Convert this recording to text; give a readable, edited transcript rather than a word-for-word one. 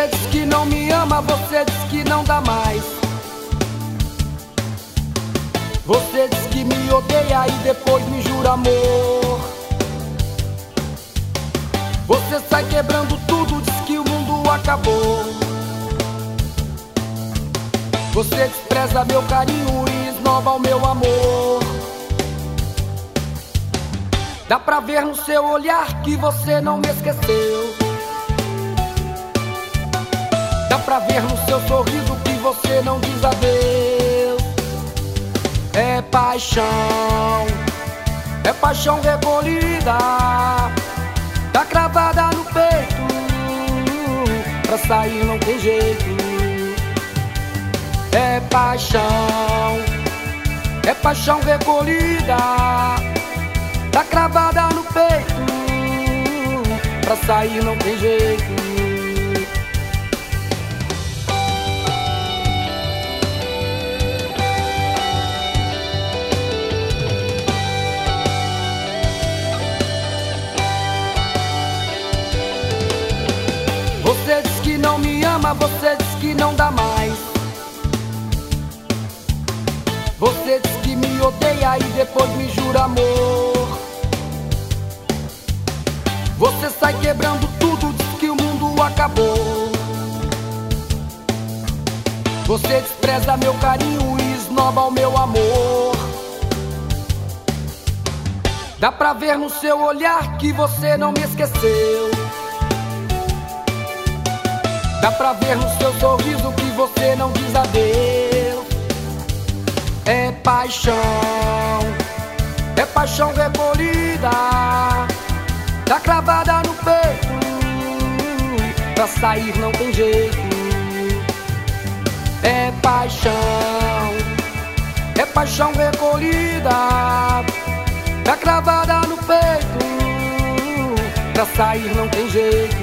Você diz que não me ama, você diz que não dá mais. Você diz que me odeia e depois me jura amor. Você sai quebrando tudo, diz que o mundo acabou. Você despreza meu carinho e esnova o meu amor. Dá pra ver no seu olhar que você não me esqueceu. Dá pra ver no seu sorriso que você não diz adeus. É paixão recolhida, tá cravada no peito, pra sair não tem jeito. É paixão recolhida, tá cravada no peito, pra sair não tem jeito. Você diz que não me ama, você diz que não dá mais. Você diz que me odeia e depois me jura amor. Você sai quebrando tudo, diz que o mundo acabou. Você despreza meu carinho e esnoba o meu amor. Dá pra ver no seu olhar que você não me esqueceu. Dá pra ver no seu sorriso que você não diz adeus. É paixão recolhida, tá cravada no peito, pra sair não tem jeito. É paixão recolhida, tá cravada no peito, pra sair não tem jeito.